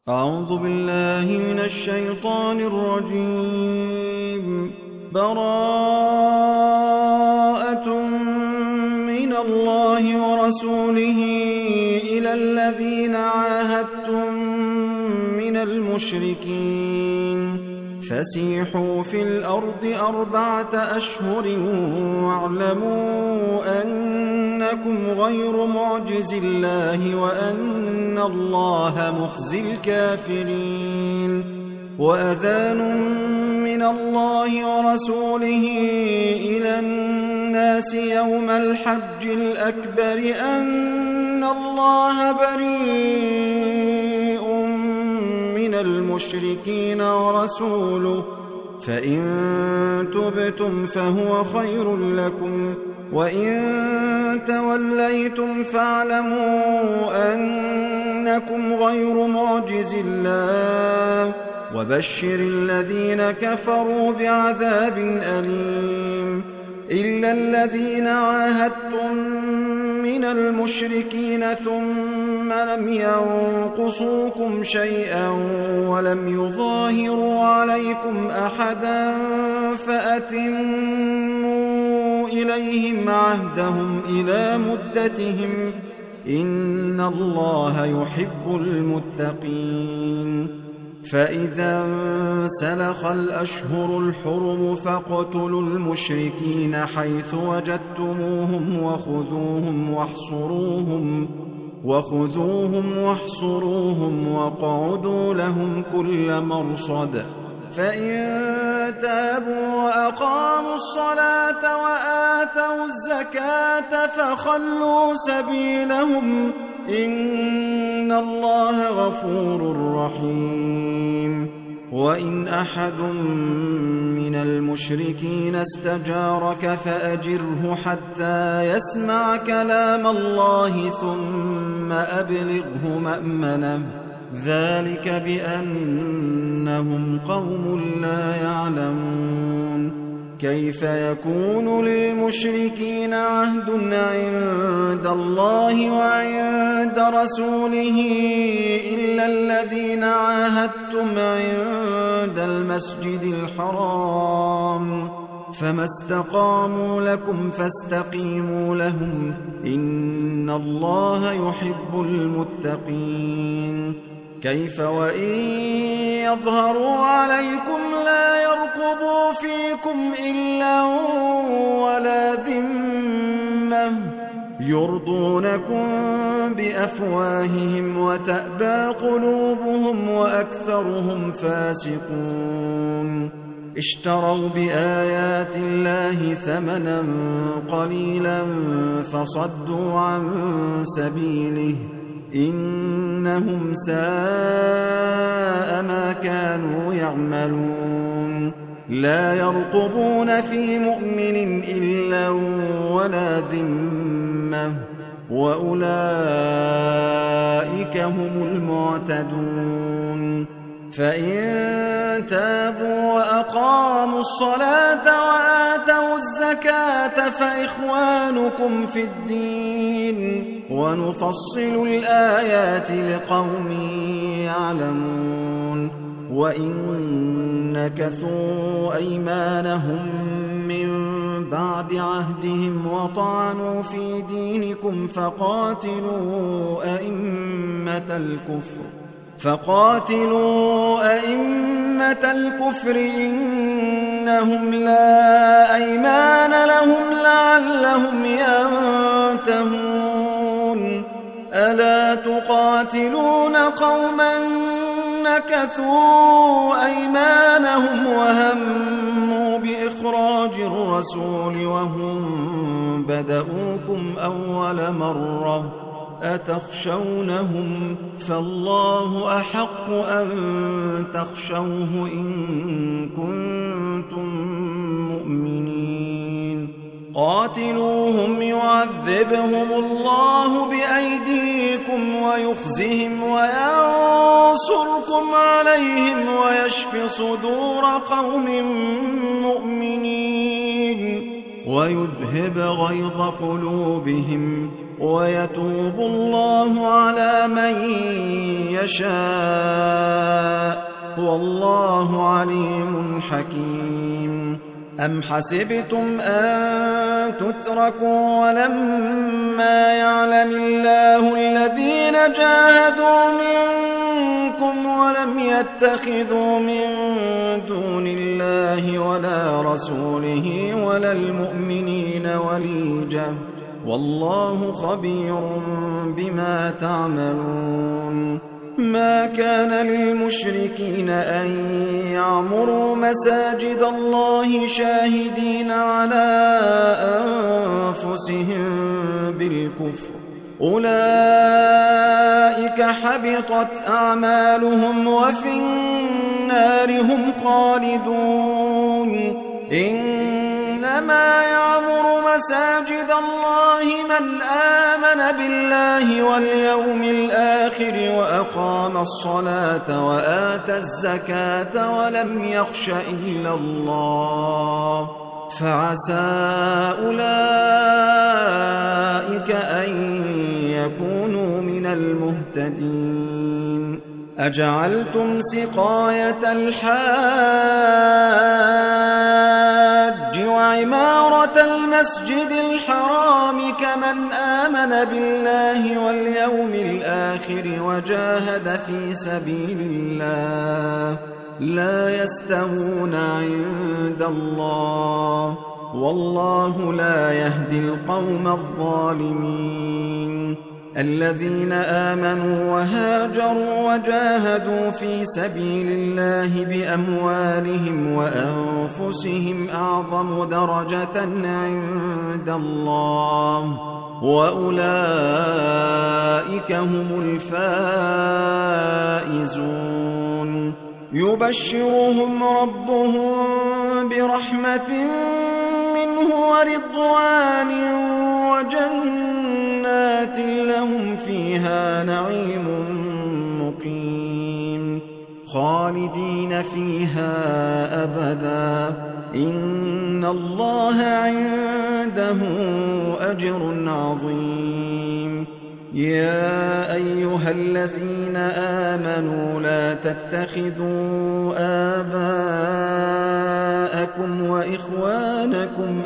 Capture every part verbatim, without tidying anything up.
أعوذ بالله من الشيطان الرجيم. براءة من الله ورسوله إلى الذين عاهدتم من المشركين فسيحوا في الأرض أربعة أشهر واعلموا أنكم غير معجز الله وأن الله مخزي الكافرين. وأذان من الله ورسوله إلى الناس يوم الحج الأكبر أن الله بريء من المشركين ورسوله فإن تبتم فهو خير لكم وإن توليتم فاعلموا أنكم غير معجز الله وبشر الذين كفروا بعذاب أليم. إلا الذين عاهدتم من المشركين ثم لم ينقصوكم شيئا ولم يظاهروا عليكم أحدا فأتموا إليهم عهدهم إلى مدتهم إن الله يحب المتقين. فإذا انسلخ الأشهر الحرم فاقتلوا المشركين حيث وجدتموهم وخذوهم واحصروهم وخذوهم واحصروهم واقعدوا لهم كل مرصد. فإن تابوا وأقاموا الصلاة وآتوا الزكاة فخلوا سبيلهم إن الله غفور رحيم. وإن أحد من المشركين استجارك فأجره حتى يسمع كلام الله ثم أبلغه مأمنه ذلك بأنهم قوم لا يعلمون. كيف يكون للمشركين عهد عند الله وعند رسوله إلا الذين عاهدتم عند المسجد الحرام فما استقاموا لكم فاستقيموا لهم إن الله يحب المتقين. كيف وإن يظهروا عليكم لا يرقبوا فيكم إلا ولا ذمة يرضونكم بأفواههم وتأبى قلوبهم وأكثرهم فاسقون. اشتروا بآيات الله ثمنا قليلا فصدوا عن سبيله إنهم ساء ما كانوا يعملون. لا يرقبون في مؤمن إلا ولا ذمة وأولئك هم المعتدون. فإن تابوا وأقاموا الصلاة وآتوا الزكاة فإخوانكم في الدين ونفصل الآيات لقوم يعلمون. وإن نكثوا أيمانهم من بعد عهدهم وطعنوا في دينكم فقاتلوا أئمة الكفر فقاتلوا أئمة الكفر إنهم لا أيمان لهم لعلهم ينتهون. ألا تقاتلون قوما نكثوا أيمانهم وهموا بإخراج الرسول وهم بدؤوكم أول مرة أتخشونهم فالله أحق أن تخشوه إن كنتم مؤمنين. قاتلوهم يعذبهم الله بأيديكم ويخزهم وينصركم عليهم ويشف صدور قوم مؤمنين ويذهب غيظ قلوبهم ويتوب الله على من يشاء والله عليم حكيم. أم حسبتم أن تتركوا ولما يعلم الله الذين جاهدوا منكم ولم يتخذوا من دون الله ولا رسوله ولا المؤمنين وليجة والله خبير بما تعملون. ما كان للمشركين أن يعمروا مساجد الله شاهدين على أنفسهم بالكفر أولئك حبطت أعمالهم وفي النار هم خالدون. إنما يعمر مساجد الله من آمن بالله واليوم الآخر وأقام الصلاة وآتى الزكاة ولم يخش إلا الله فعسى أولئك أن يكونوا من المهتدين. أجعلتم سقاية الحاج وعمارة المسجد الحرام كمن آمن بالله واليوم الآخر وجاهد في سبيل الله لا يستوون عند الله والله لا يهدي القوم الظالمين. الذين آمنوا وهاجروا وجاهدوا في سبيل الله بأموالهم وأنفسهم أعظم درجة عند الله وأولئك هم الفائزون. يبشرهم ربهم برحمة منه ورضوان وجنات لهم فيها نعيم مقيم خالدين فيها أبدا إن الله عنده أجر عظيم. يا أيها الذين آمنوا لا تتخذوا آباءكم وإخوانكم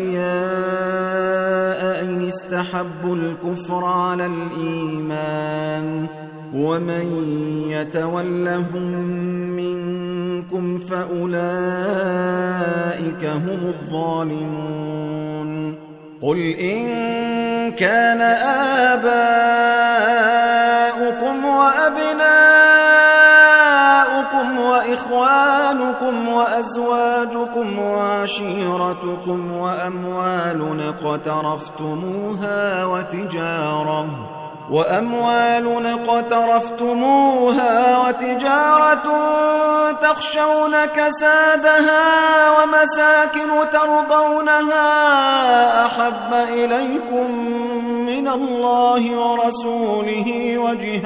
أولياء إن استحبوا الكفر على الإيمان ومن يتولهم منكم فأولئك هم الظالمون. قل إن كان آباؤكم وأبناؤكم وإخوانكم وأزواجكم وعشيرتكم وأموال اقترفتموها وتجارة وأموال اقترفتموها وتجارة تخشون كسادها ومساكن ترضونها أحب إليكم من الله ورسوله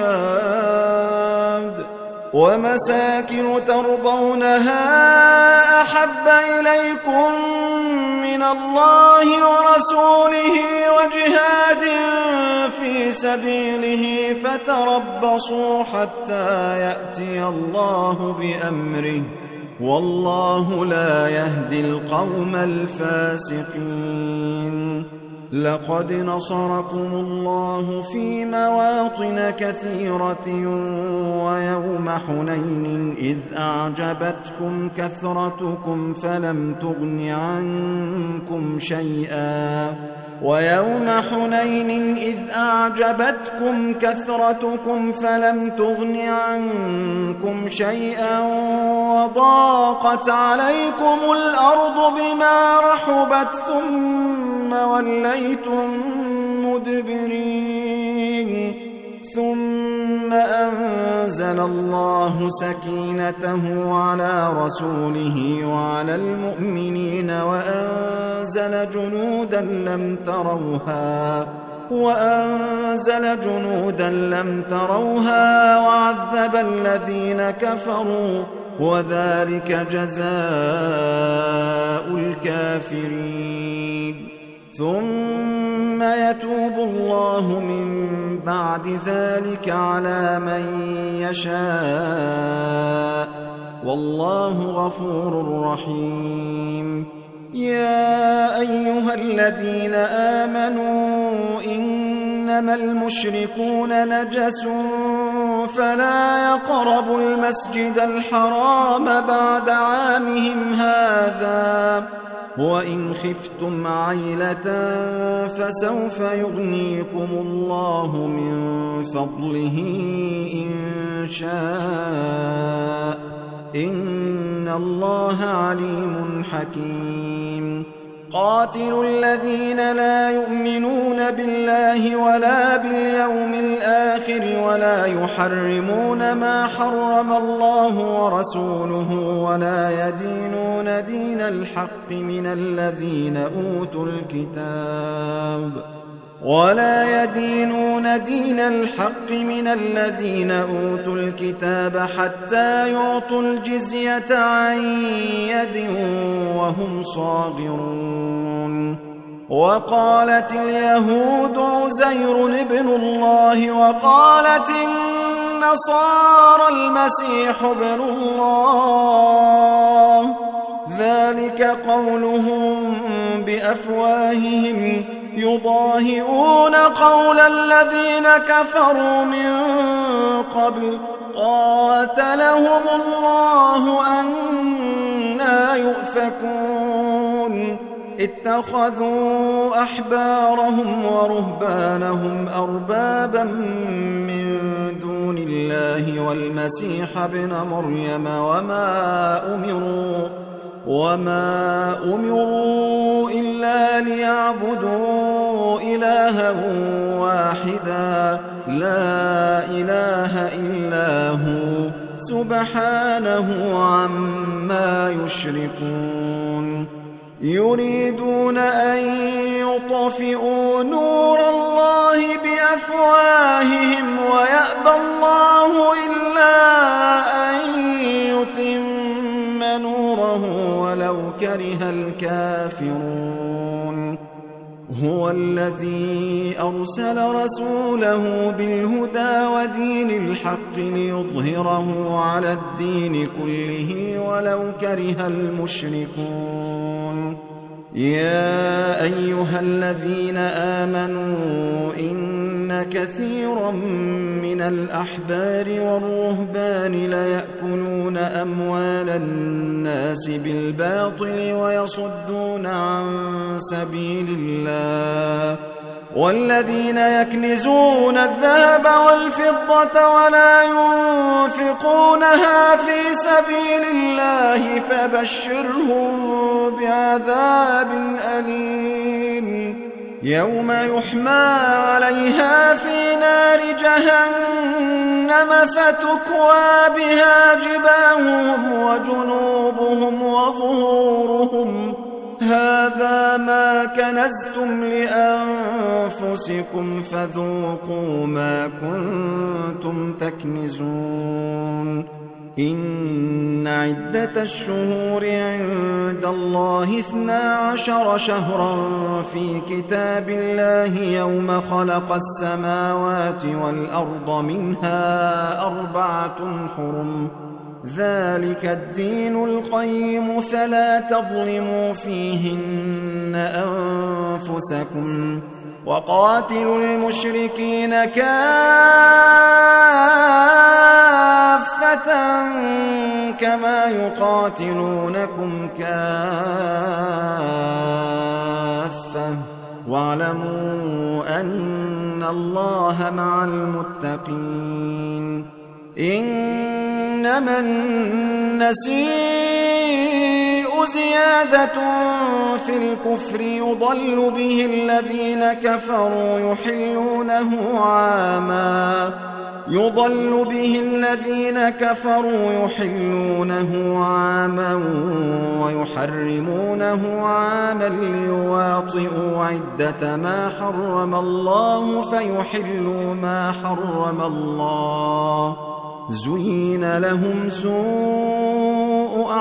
وجهاد ومساكن ترضونها أحب إليكم من الله ورسوله وجهاد في سبيله فتربصوا حتى يأتي الله بأمره والله لا يهدي القوم الفاسقين. لقد نصركم الله في مواطن كثيرة ويوم حنين إذ أعجبتكم كثرتكم فلم تغن عنكم شيئا ويوم حنين إذ أعجبتكم كثرتكم فلم تغن عنكم شيئا وضاقت عليكم الأرض بما رحبت ثم وليتم مدبرين ثم أنزل الله سكينته على رسوله وعلى المؤمنين وأنزل جنودا لم تروها وأنزل جنودا لم تروها وعذب الذين كفروا وذلك جزاء الكافرين. ثم ثم يتوب الله من بعد ذلك على من يشاء والله غفور رحيم. يا أيها الذين آمنوا إنما المشركون نجس فلا يقربوا المسجد الحرام بعد عامهم هذا وإن خفتم عيلة فسوف يغنيكم الله من فضله إن شاء إن الله عليم حكيم. قاتلوا الذين لا يؤمنون بالله ولا باليوم الآخر ولا يحرمون ما حرم الله ورسوله ولا يدينون دين الحق من الذين أوتوا الكتاب ولا يدينون دين الحق من الذين أوتوا الكتاب حتى يعطوا الجزية عن يد وهم صاغرون. وقالت اليهود عزير ابن الله وقالت النصارى المسيح ابن الله ذلك قولهم بأفواههم يضاهئون قول الذين كفروا من قبل قاتلهم الله أنى يؤفكون. اتخذوا أحبارهم ورهبانهم أربابا من دون الله والمسيح ابن مريم وما أمروا وما أمروا إلا ليعبدوا إلها واحدا لا إله إلا هو سبحانه عما يشركون. يريدون أن يطفئوا نور الله بأفواههم ويأبى الله إلا أن يتم نوره ولو كره الكافرون. هو الذي أرسل رسوله بالهدى ودين الحق ليظهره على الدين كله ولو كره المشركون. يا أيها الذين آمنوا إن كثيرا من الأحبار والرهبان ليأكلون أموال الناس بالباطل ويصدون عن سبيل الله والذين يكنزون الذهب والفضة ولا ينفقونها في سبيل الله فبشرهم بعذاب أليم يوم يحمى عليها في نار جهنم فتكوى بها جباههم وجنوبهم وظهورهم هذا ما كنزتم لأنفسكم فذوقوا ما كنتم تكنزون. إن عدة الشهور عند الله اثنا عشر شهرا في كتاب الله يوم خلق السماوات والأرض منها أربعة حرم ذلك الدين القيم فلا تظلموا فيهن أنفسكم وقاتلوا المشركين كافة كما يقاتلونكم كافة واعلموا أن الله مع المتقين. إنما النسيء زيادة في الكفر يضل به الذين كفروا يحلونه عاما يضل به الذين كفروا يحلونه عاما ويحرمونه عاما ليواطئوا عدة ما حرم الله فيحلوا ما حرم الله زين لهم سوء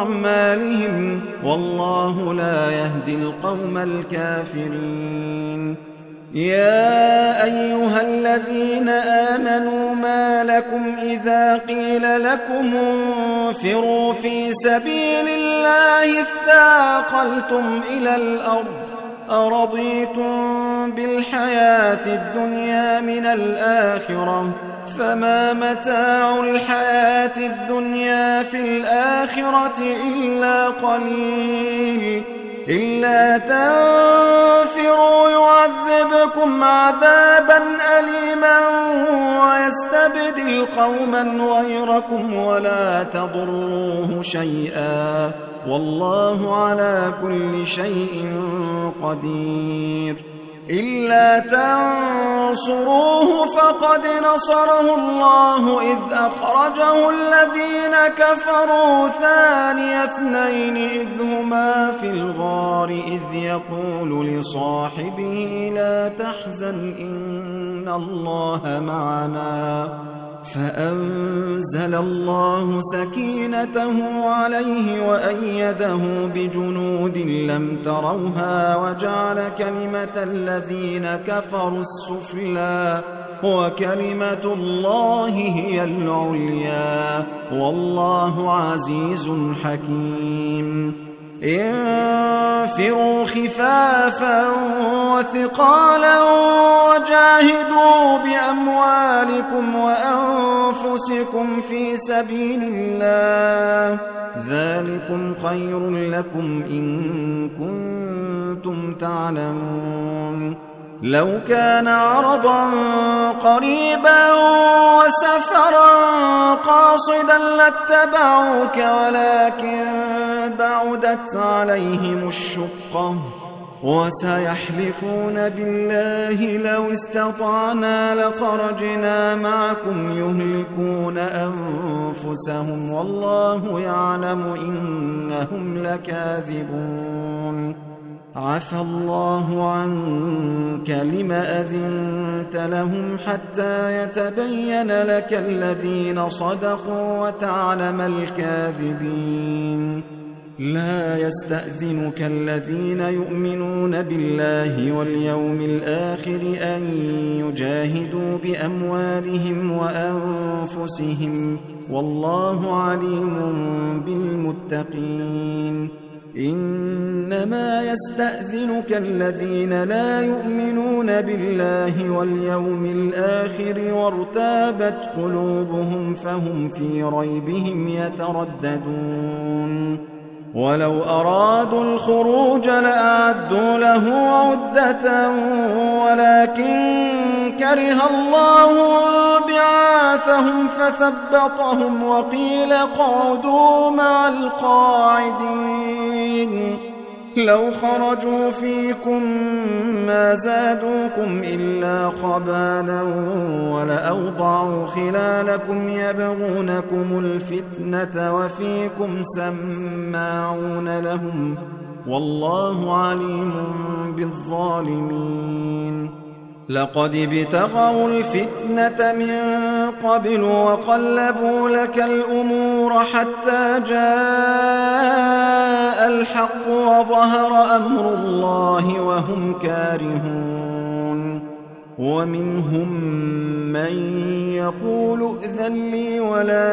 أعمالهم والله لا يهدي القوم الكافرين. يا أيها الذين آمنوا ما لكم إذا قيل لكم انفروا في سبيل الله اثاقلتم إلى الأرض أرضيتم بالحياة الدنيا من الآخرة فما متاع الحياة الدنيا في الآخرة إلا قليل إلا تنفروا يعذبكم عذابا أليما ويستبدل قوما غيركم ولا تضروه شيئا والله على كل شيء قدير إلا تنصروه فقد نصره الله إذ أخرجه الذين كفروا ثاني اثنين إذ هما في الغار إذ يقول لصاحبه لا تحزن إن الله معنا فأنزل الله سكينته عليه وأيده بجنود لم تروها وجعل كلمة الذين كفروا السفلى وكلمة الله هي العليا والله عزيز حكيم انفروا خفافا وثقالا وجاهدوا بأموالكم وأنفسكم في سبيل الله ذلكم خير لكم إن كنتم تعلمون لو كان عرضا قريبا وسفرا قاصدا لاتبعوك ولكن بعدت عليهم الشقة وسيحلفون بالله لو استطعنا لخرجنا معكم يهلكون أنفسهم والله يعلم إنهم لكاذبون عفى الله عنك لم أذنت لهم حتى يتبين لك الذين صدقوا وتعلم الكاذبين لا يستأذنك الذين يؤمنون بالله واليوم الآخر أن يجاهدوا بأموالهم وأنفسهم والله عليم بالمتقين إنما يستأذنك الذين لا يؤمنون بالله واليوم الآخر وارتابت قلوبهم فهم في ريبهم يترددون ولو أرادوا الخروج لأعدوا له عدة ولكن كره الله بعاثهم فثبطهم وقيل اقعدوا مع القاعدين لو خرجوا فيكم ما زادوكم إلا خبالا ولأوضعوا خلالكم يبغونكم الفتنة وفيكم سماعون لهم والله عليم بالظالمين لقد ابتغوا الفتنة من قبل وقلبوا لك الأمور حتى جاء الحق وظهر أمر الله وهم كارهون ومنهم من يقول ائذن لي ولا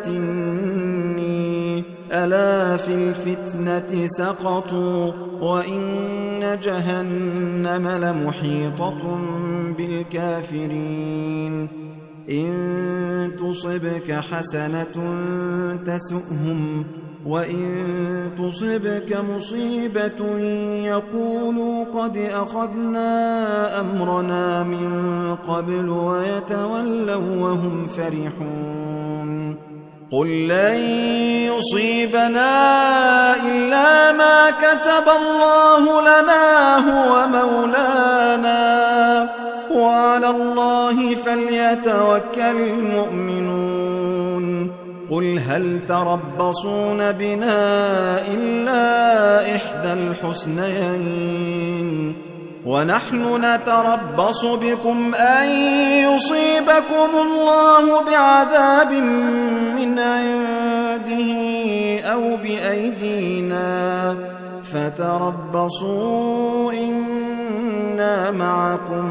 تفتني ألا في الفتنة سقطوا وإن جهنم لمحيطة بالكافرين إن تصبك حسنة تسؤهم وإن تصبك مصيبة يقولوا قد أخذنا أمرنا من قبل ويتولوا وهم فرحون قل لن يصيبنا إلا ما كتب الله لنا هو مولانا وعلى الله فليتوكل المؤمنون قل هل تربصون بنا إلا إحدى الحسنيين ونحن نتربص بكم أن يصيبكم الله بعذاب من عنده أو بأيدينا فتربصوا إنا إنا معكم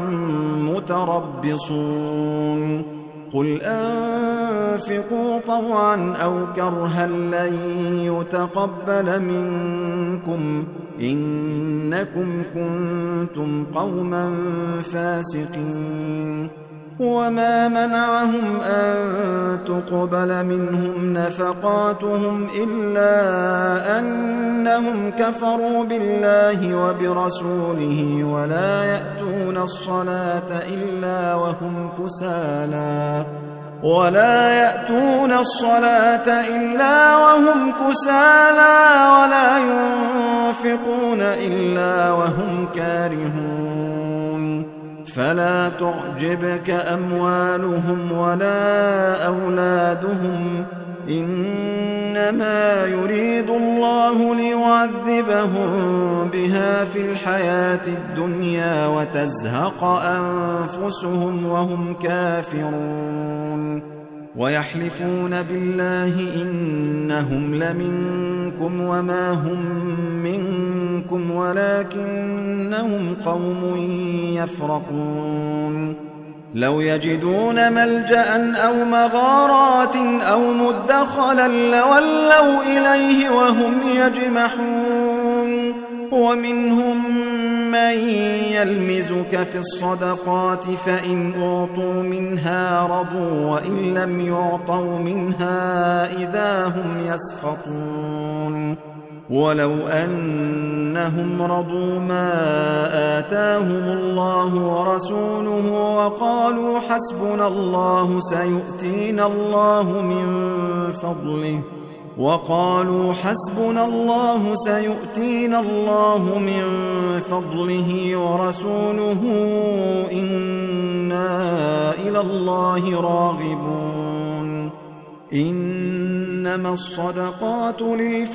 متربصون قل أنفقوا طوعا أو كرها لن يتقبل منكم إنكم كنتم قوما فاسقين وما منعهم أن تقبل منهم نفقاتهم إلا أنهم كفروا بالله وبرسوله ولا يأتون الصلاة إلا وهم كسالى ولا يأتون الصلاة إلا وهم كسالى ولا ينفقون إلا وهم كارهون فلا تعجبك أموالهم ولا أولادهم إنما يريد الله ليعذبهم بها في الحياة الدنيا وتزهق أنفسهم وهم كافرون ويحلفون بالله إنهم لمنكم وما هم منكم ولكنهم قوم يفرقون لو يجدون ملجأ أو مغارات أو مدخلا لولوا إليه وهم يجمحون ومنهم من يلمزك في الصدقات فإن أعطوا منها رضوا وإن لم يعطوا منها إذا هم يسخطون ولو أنهم رضوا ما آتاهم الله ورسوله وقالوا حسبنا الله سيؤتينا الله من فضله وقالوا حسبنا الله سيؤتينا الله من فضله ورسوله إنا إلى الله راغبون إنما الصدقات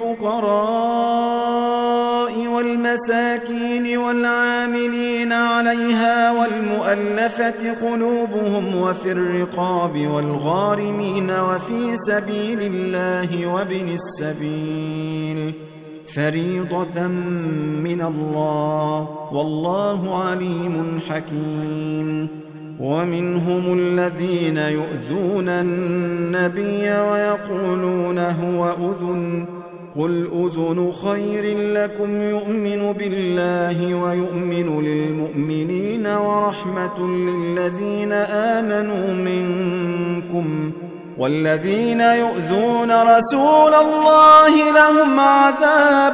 للفقراء والمساكين والعاملين عليها والمؤلفة قلوبهم وفي الرقاب والغارمين وفي سبيل الله وابن السبيل فريضة من الله والله عليم حكيم ومنهم الذين يؤذون النبي ويقولون هو أذن قل أذن خير لكم يؤمن بالله ويؤمن للمؤمنين ورحمة للذين آمنوا منكم والذين يؤذون رسول الله لهم عذاب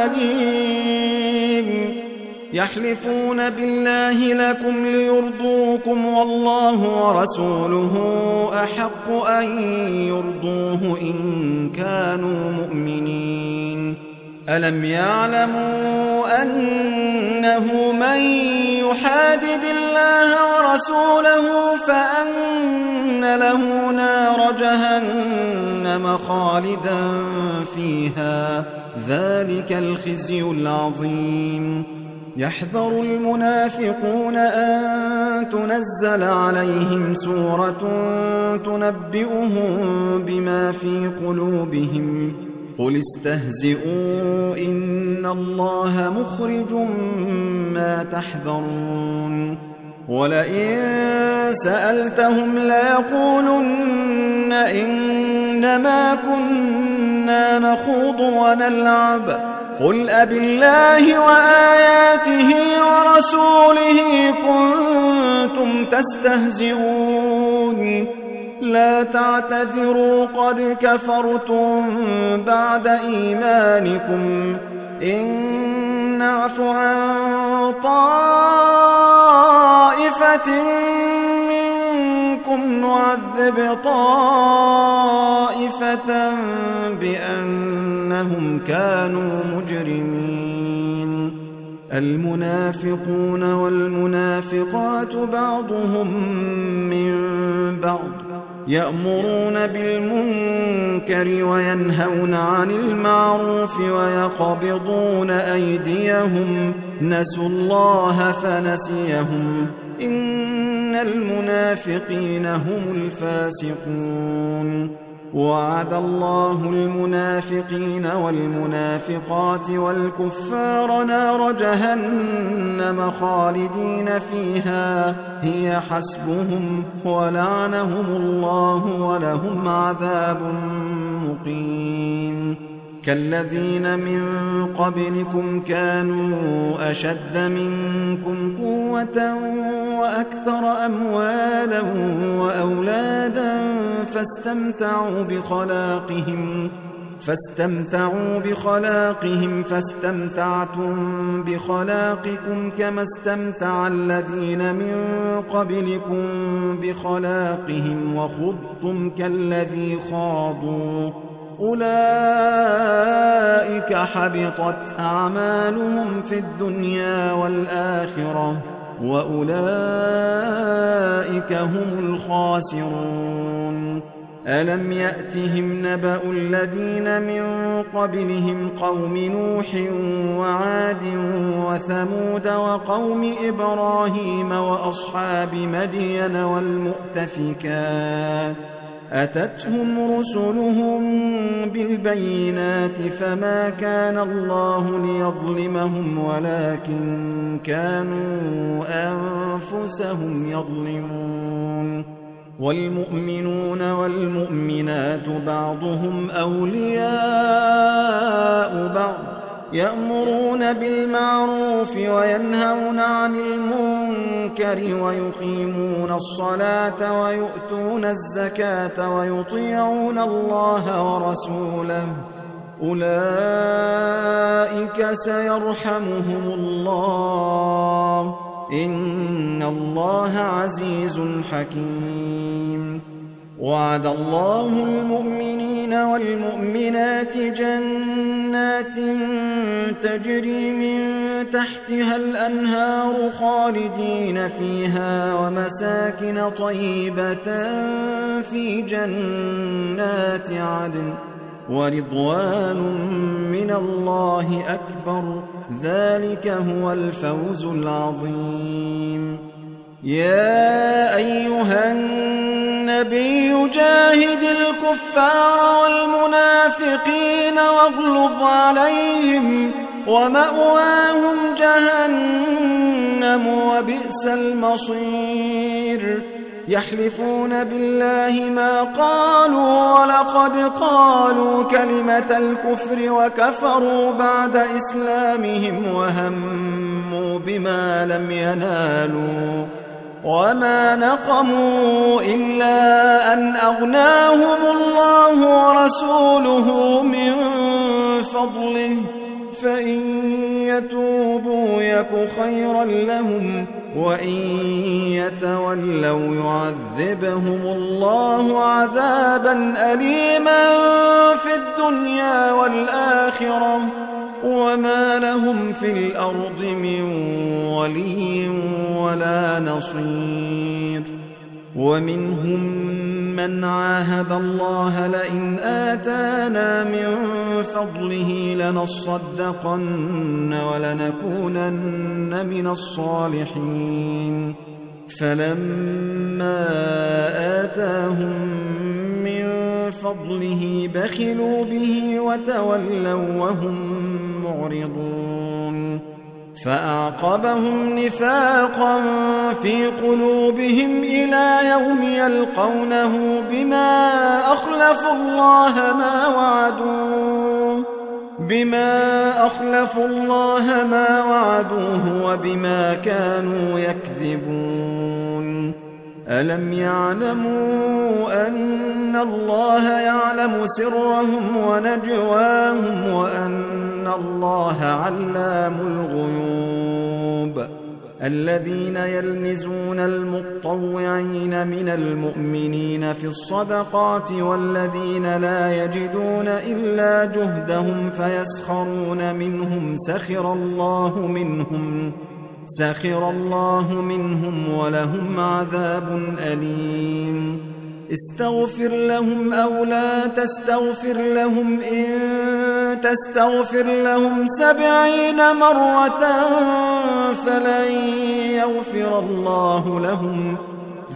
أليم يحلفون بالله لكم ليرضوكم والله ورسوله أحق أن يرضوه إن كانوا مؤمنين ألم يعلموا أنه من يحادد الله ورسوله فأن له نار جهنم خالدا فيها ذلك الخزي العظيم يحذر المنافقون أن تنزل عليهم سورة تنبئهم بما في قلوبهم قل استهزئوا إن الله مخرج ما تحذرون ولئن سألتهم ليقولن إنما كنا نخوض ونلعب قل أبالله وآياته ورسوله كنتم تستهزئون لا تعتذروا قد كفرتم بعد إيمانكم إن نعف عن طائفة منكم نعذب طائفة بأنهم كانوا مجرمين المنافقون والمنافقات بعضهم من بعض يأمرون بالمنكر وينهون عن المعروف ويقبضون أيديهم نسوا الله فنسيهم إن المنافقين هم الفاسقون وعد الله المنافقين والمنافقات والكفار نار جهنم خالدين فيها هي حسبهم ولعنهم الله ولهم عذاب مقيم. كالذين من قبلكم كانوا أشد منكم قوة وأكثر أموالا وأولادا فاستمتعوا بخلاقهم فاستمتعوا بخلاقهم فاستمتعتم بخلاقكم كما استمتع الذين من قبلكم بخلاقهم وخضتم كالذي خاضوا أولئك حبطت أعمالهم في الدنيا والآخرة وأولئك هم الخاسرون. ألم يأتهم نبأ الذين من قبلهم قوم نوح وعاد وثمود وقوم إبراهيم وأصحاب مدين والمؤتفكات أتتهم رسلهم بالبينات فما كان الله ليظلمهم ولكن كانوا أنفسهم يظلمون. والمؤمنون والمؤمنات بعضهم أولياء بعض يأمرون بالمعروف وينهون عن المنكر ويقيمون الصلاة ويؤتون الزكاة ويطيعون الله ورسوله أولئك سيرحمهم الله إن الله عزيز حكيم. وعد الله المؤمنين والمؤمنات جنات تجري من تحتها الأنهار خالدين فيها ومساكن طيبة في جنات عدن ورضوان من الله أكبر ذلك هو الفوز العظيم. يا أيها النبي جاهد الكفار والمنافقين واغلظ عليهم ومأواهم جهنم وبئس المصير. يحلفون بالله ما قالوا ولقد قالوا كلمة الكفر وكفروا بعد إسلامهم وهموا بما لم ينالوا وما نقموا إلا أن أغناهم الله ورسوله من فضله فإن يتوبوا يك خيرا لهم وإن يتولوا يعذبهم الله عذابا أليما في الدنيا والآخرة وما لهم في الأرض من ولي ولا نصير. ومنهم من عاهد الله لئن آتانا من فضله لنصدقن ولنكونن من الصالحين فلما آتاهم من فضله بخلوا به وتولوا وهم معرضون. فأعقبهم نفاقا في قلوبهم إلى يوم يلقونه بما أخلفوا الله ما وعدوه بما أخلفوا الله ما وعدوه وبما كانوا يكذبون. ألم يعلموا أن الله يعلم سرهم ونجواهم وأن الله علام الغيوب. الذين يلمزون المطوعين من المؤمنين في الصدقات والذين لا يجدون إلا جهدهم فيسخرون منهم سخر الله منهم سخر الله منهم ولهم عذاب أليم. استغفر لهم أو لا تستغفر لهم إن تستغفر لهم سبعين مرة فلن يغفر الله لهم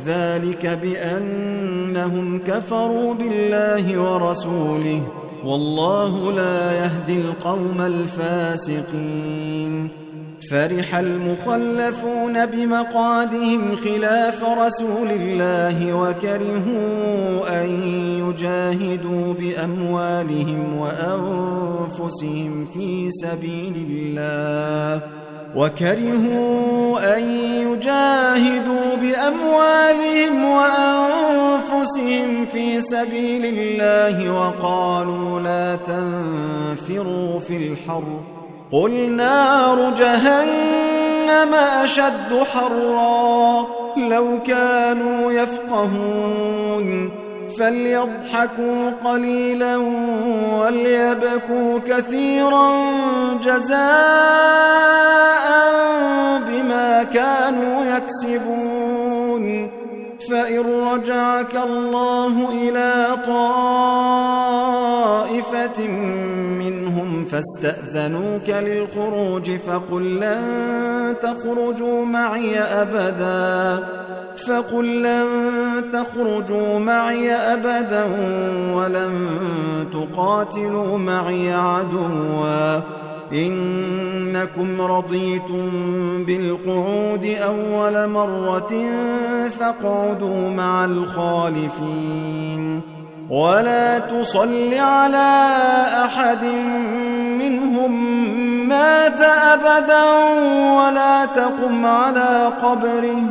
ذلك بأنهم كفروا بالله ورسوله والله لا يهدي القوم الفاسقين. فرح المخلفون بمقعدهم خلاف رسول الله وكرهوا أن يجاهدوا بأموالهم وأنفسهم في سبيل الله وكرهوا أن يجاهدوا بأموالهم وأنفسهم في سبيل الله وقالوا لا تنفروا في الحر قل نار جهنم أشد حرا لو كانوا يفقهون فليضحكوا قليلا وليبكوا كثيرا جزاء بما كانوا يكسبون. فإن رجعك الله إلى طائفة منهم فاستأذنوك للخروج فقل لن تخرجوا معي أبدا فقل لن تخرجوا معي أبدا ولن تقاتلوا معي عدوا إنكم رضيتم بالقعود أول مرة فاقعدوا مع الخالفين ولا تصل على أحد منهم مات أبدا ولا تقم على قبره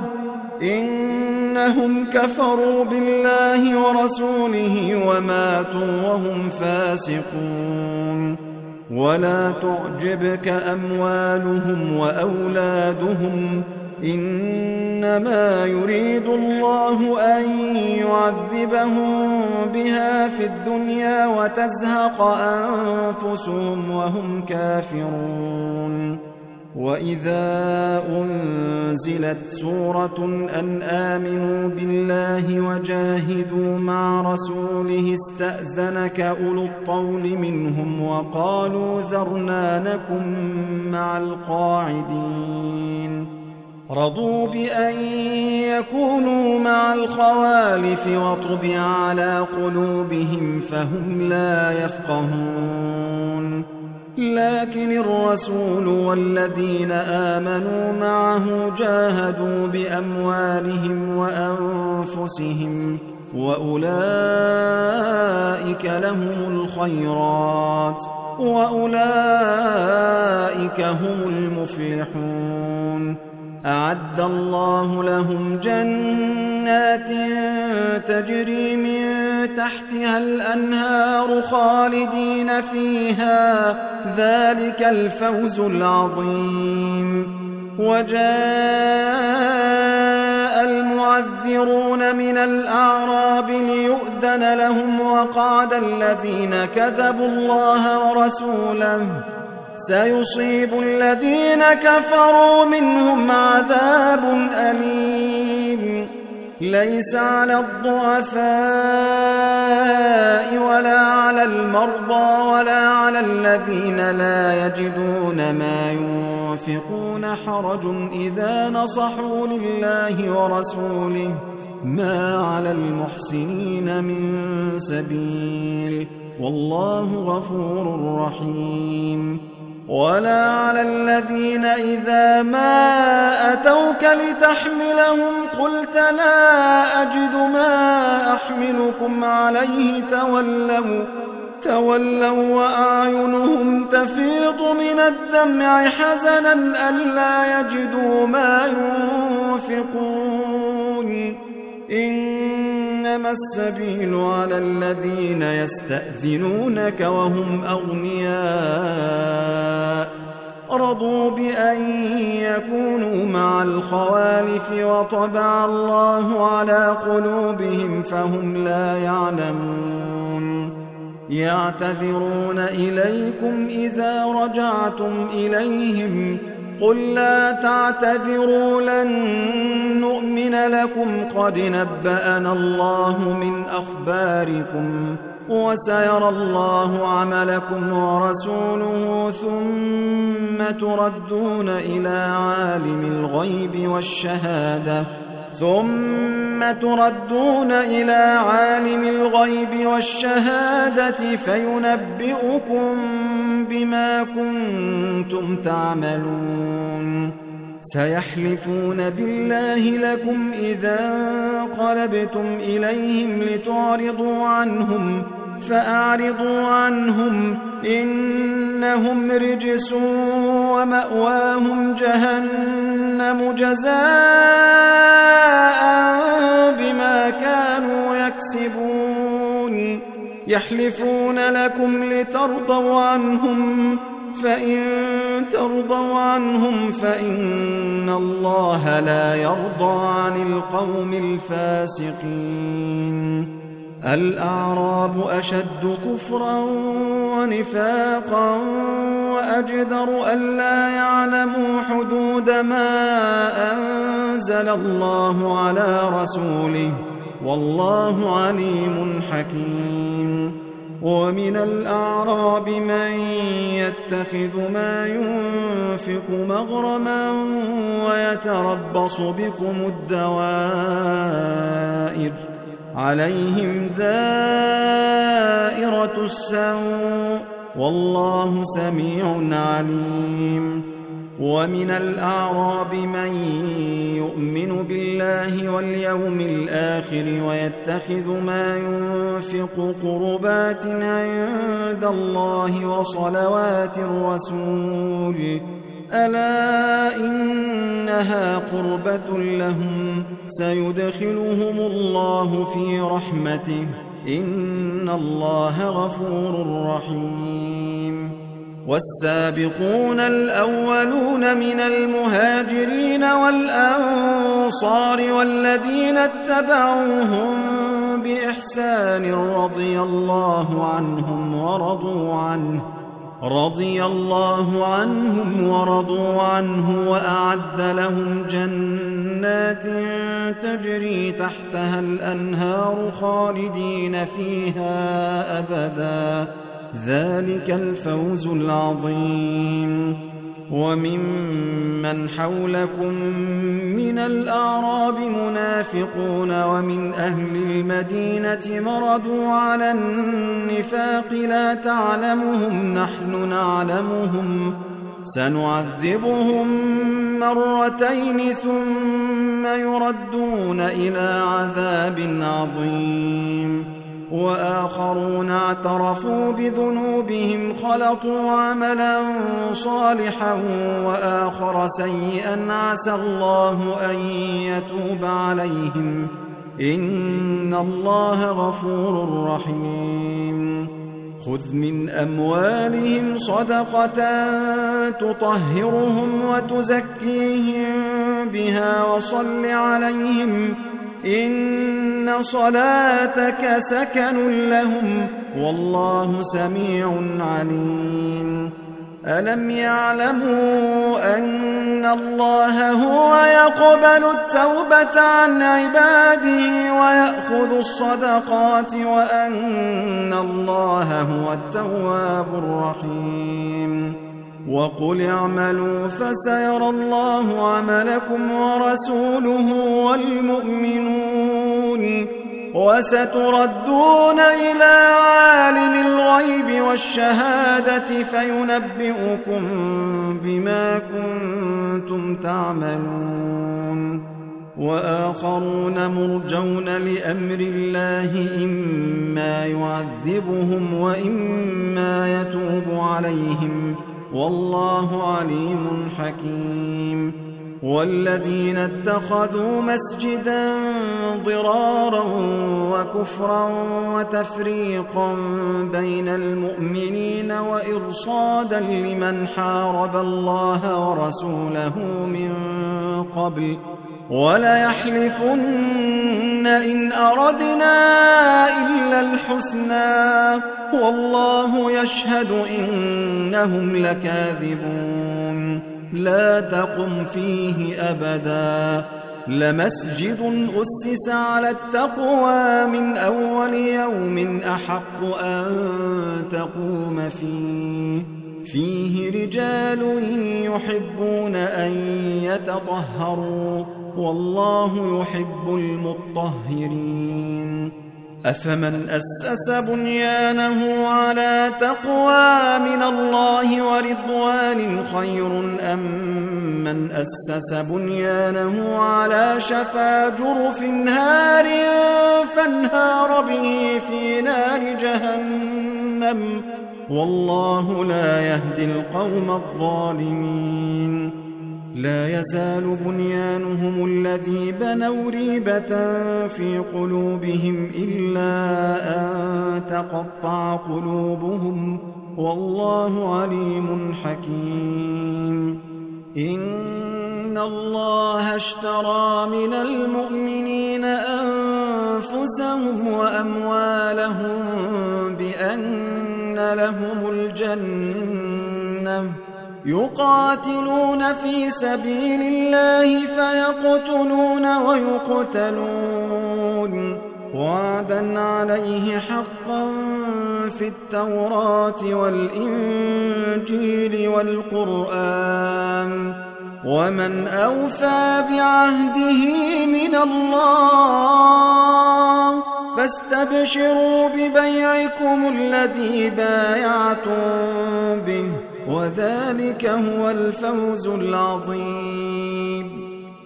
إنهم كفروا بالله ورسوله وماتوا وهم فاسقون. ولا تعجبك أموالهم وأولادهم إنما يريد الله أن يعذبهم بها في الدنيا وتزهق أنفسهم وهم كافرون. وإذا أنزلت سورة أن آمنوا بالله وجاهدوا مع رسوله استأذنك أولو الطول منهم وقالوا ذرنا نكن مع القاعدين رضوا بأن يكونوا مع الخوالف وطبع على قلوبهم فهم لا يفقهون. لكن الرسول والذين آمنوا معه جاهدوا بأموالهم وأنفسهم وأولئك لهم الخيرات وأولئك هم المفلحون. أعد الله لهم جنات تجري من تحتها الأنهار خالدين فيها ذلك الفوز العظيم. وجاء المعذرون من الأعراب ليؤذن لهم وقعد الذين كذبوا الله ورسوله سيصيب الذين كفروا منهم عذاب أليم. ليس على الضعفاء ولا على المرضى ولا على الذين لا يجدون ما ينفقون حرج إذا نصحوا لله ورسوله ما على المحسنين من سبيل والله غفور رحيم. ولا على الذين إذا ما أتوك لتحملهم قلت لا أجد ما أحملكم عليه تولوا تولوا وأعينهم تفيض من الدمع حزنا ألا يجدوا ما ينفقون. إنما السبيل على الذين يستأذنونك وهم أغنياء رضوا بأن يكونوا مع الخوالف وطبع الله على قلوبهم فهم لا يعلمون. يعتذرون إليكم إذا رجعتم إليهم قل لا تعتذروا لن نؤمن لكم قد نبأنا الله من أخباركم وسيرى الله عملكم ورسوله ثم تردون إلى عالم الغيب والشهادة ثم تردون إلى عالم الغيب والشهادة فينبئكم بما كنتم تعملون سيحلفون بالله لكم إذا انقلبتم إليهم لتعرضوا عنهم فأعرضوا عنهم إنهم رجس ومأواهم جهنم جزاء بما كانوا يكسبون يحلفون لكم لترضوا عنهم فإن ترضوا عنهم فإن الله لا يرضى عن القوم الفاسقين الأعراب أشد كفرا ونفاقا وأجدر ألا يعلموا حدود ما أنزل الله على رسوله والله عليم حكيم ومن الأعراب من يتخذ ما ينفق مغرما ويتربص بكم الدوائر عليهم دائرة السوء والله سميع عليم ومن الأعراب من يؤمن بالله واليوم الآخر ويتخذ ما ينفق قربات عند الله وصلوات الرسول ألا إنها قربة لهم سيدخلهم الله في رحمته إن الله غفور رحيم والسابقون الأولون من المهاجرين والأنصار والذين اتبعوهم بإحسان رضي الله عنهم ورضوا عنه رضي الله عنهم ورضوا عنه وأعد لهم جنات تجري تحتها الأنهار خالدين فيها أبدا ذلك الفوز العظيم وممن حولكم من الأعراب منافقون ومن أهل المدينة مردوا على النفاق لا تعلمهم نحن نعلمهم سنعذبهم مرتين ثم يردون إلى عذاب عظيم وآخرون اعترفوا بذنوبهم خلطوا عملا صالحا وآخر سيئا عسى الله أن يتوب عليهم إن الله غفور رحيم خذ من أموالهم صدقة تطهرهم وتزكيهم بها وصل عليهم إن صلاتك سكن لهم والله سميع عليم ألم يعلموا أن الله هو يقبل التوبة عن عباده ويأخذ الصدقات وأن الله هو التواب الرحيم وقل اعملوا فسيرى الله عملكم ورسوله والمؤمنون وستردون إلى عالم الغيب والشهادة فينبئكم بما كنتم تعملون وآخرون مرجون لأمر الله إما يعذبهم وإما يتوب عليهم والله عليم حكيم والذين اتخذوا مسجدا ضرارا وكفرا وتفريقا بين المؤمنين وإرصادا لمن حارب الله ورسوله من قبل وليحلفن إن أردنا إلا الحسنى والله يشهد إنهم لكاذبون لا تقم فيه أبدا لمسجد أسس على التقوى من أول يوم أحق أن تقوم فيه فيه رجال يحبون أن يتطهروا والله يحب المطهرين. أفمن أسس بنيانه على تقوى من الله ورضوان خير أم من أسس بنيانه على شفا جرف هار فانهار به في نار جهنم والله لا يهدي القوم الظالمين. لا يزال بنيانهم الذي بنوا ريبة في قلوبهم إلا أن تقطع قلوبهم والله عليم حكيم. إن الله اشترى من المؤمنين أنفسهم وأموالهم بأن لهم الجنة يقاتلون في سبيل الله فيقتلون ويقتلون وعدا عليه حقا في التوراة والإنجيل والقرآن ومن أوفى بعهده من الله فاستبشروا ببيعكم الذي بايعتم به وذلك هو الفوز العظيم.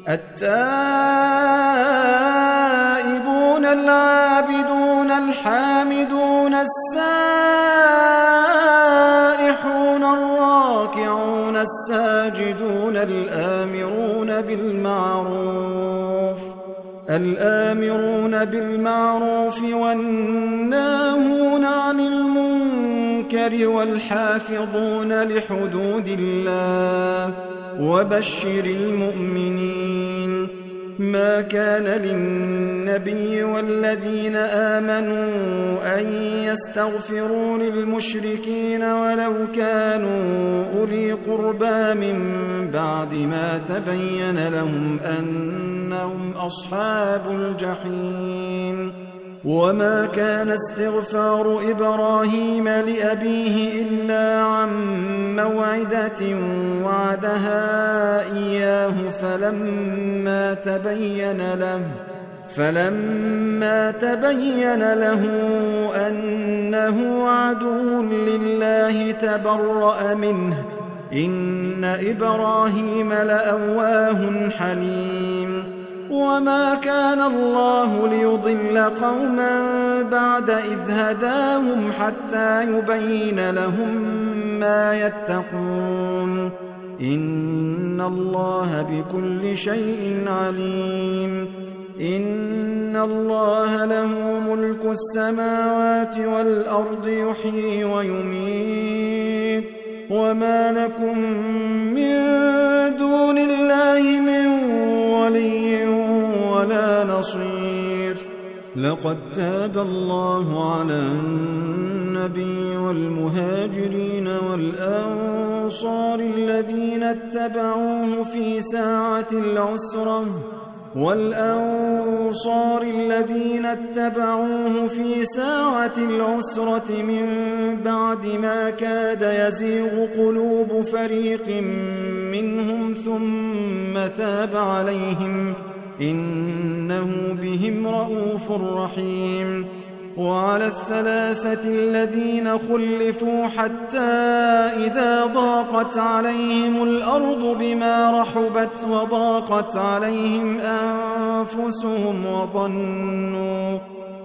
التائبون العابدون الحامدون السائحون الراكعون الساجدون الآمرون بالمعروف الآمرون بالمعروف والناهون عن المنكر والحافظون لحدود الله وبشر المؤمنين. ما كان للنبي والذين آمنوا أن يستغفروا للمشركين ولو كانوا أولي قربى من بعد ما تبين لهم أنهم أصحاب الجحيم. وما كان استغفار إبراهيم لأبيه إلا عن موعدة وعدها إياه فلما تبين له فلما تبين له أنه عدو لله تبرأ منه إن إبراهيم لأواه حليم. وما كان الله ليضل قوما بعد إذ هداهم حتى يبين لهم ما يتقون إن الله بكل شيء عليم. إن الله له ملك السماوات والأرض يحيي ويميت وما لكم من دون الله من ولي ولا نصير. لقد تاب الله على النبي والمهاجرين والأنصار الذين اتبعوه في ساعة العسرة والأنصار الذين اتبعوه في ساعة العسرة من بعد ما كاد يزيغ قلوب فريق منهم ثم تاب عليهم إنه بهم رءوف رحيم. وعلى الثلاثة الذين خلفوا حتى إذا ضاقت عليهم الأرض بما رحبت وضاقت عليهم أنفسهم وظنوا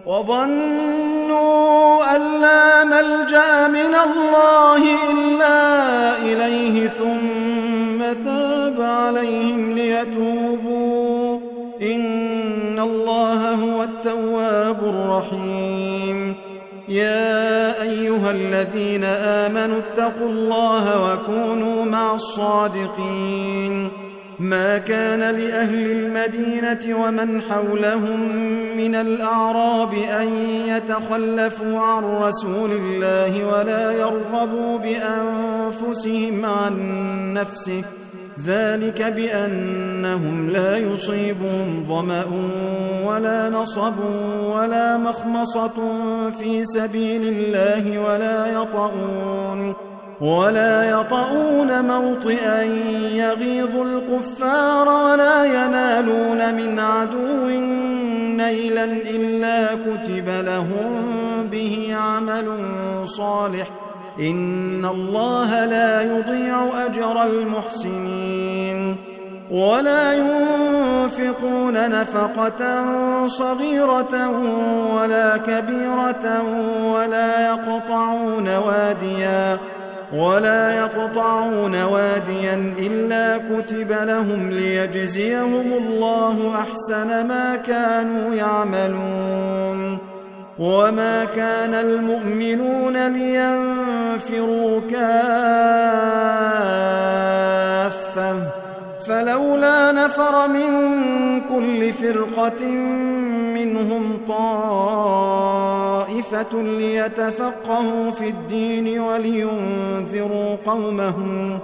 وظنوا أن لا ملجأ من الله إلا إليه ثم تاب عليهم ليتوبوا إن الله هو التواب الرحيم. يا أيها الذين آمنوا اتقوا الله وكونوا مع الصادقين. ما كان لأهل المدينة ومن حولهم من الأعراب أن يتخلفوا عن رسول الله ولا يرغبوا بأنفسهم عن نفسه ذلك بأنهم لا يصيبهم ظمأ ولا نصب ولا مخمصة في سبيل الله ولا يطؤون ولا يطؤون موطئا يغيظ الكفار ولا ينالون من عدو نيلا إلا كتب لهم به عمل صالح إن الله لا يضيع أجر المحسنين ولا ينفقون نفقة صغيرة ولا كبيرة ولا يقطعون واديا ولا يقطعون واديا إلا كتب لهم ليجزيهم الله أحسن ما كانوا يعملون وما كان المؤمنون لينفروا كافة فلولا نفر من كل فرقة منهم طائفة ليتفقهوا في الدين ولينذروا قومهم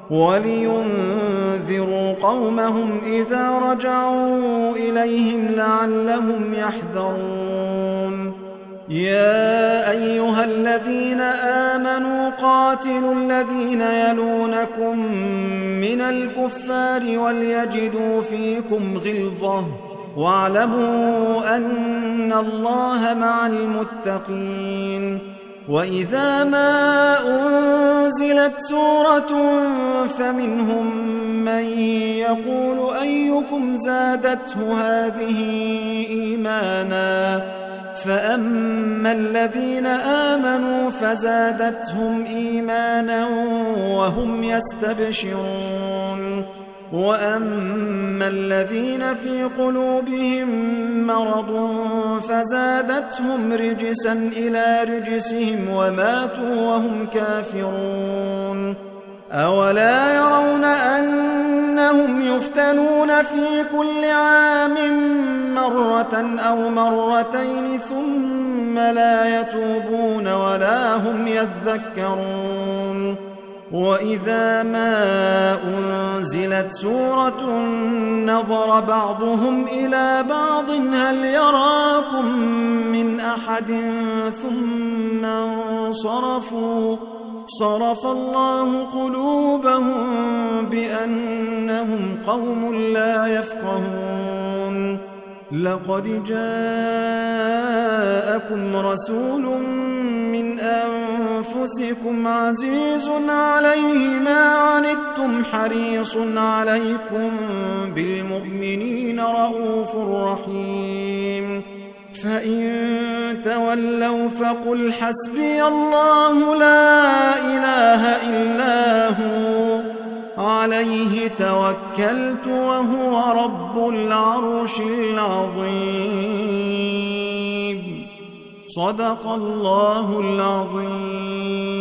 ولينذروا قومهم إذا رجعوا إليهم لعلهم يحذرون يا أيها الذين آمنوا قاتلوا الذين يلونكم من الكفار وليجدوا فيكم غلظة واعلموا أن الله مع المتقين وإذا ما أنزلت سورة فمنهم من يقول أيكم زادته هذه إيمانا فأما الذين آمنوا فزادتهم إيمانا وهم يستبشرون وأما الذين في قلوبهم مرض فزادتهم رجسا إلى رجسهم وماتوا وهم كافرون أولا يرون أنهم يفتنون في كل عام مرة أو مرتين ثم لا يتوبون ولا هم يذكرون وإذا ما أنزلت سورة نظر بعضهم إلى بعض هل يراكم من أحد ثم انصرفوا صرف الله قلوبهم بأنهم قوم لا يفقهون لقد جاءكم رسول من أنفسكم عزيز عليه ما عنتم حريص عليكم بالمؤمنين رؤوف رحيم فإن تولوا فقل حسبي الله لا إله إلا هو عليه توكلت وهو رب العرش العظيم صدق الله العظيم.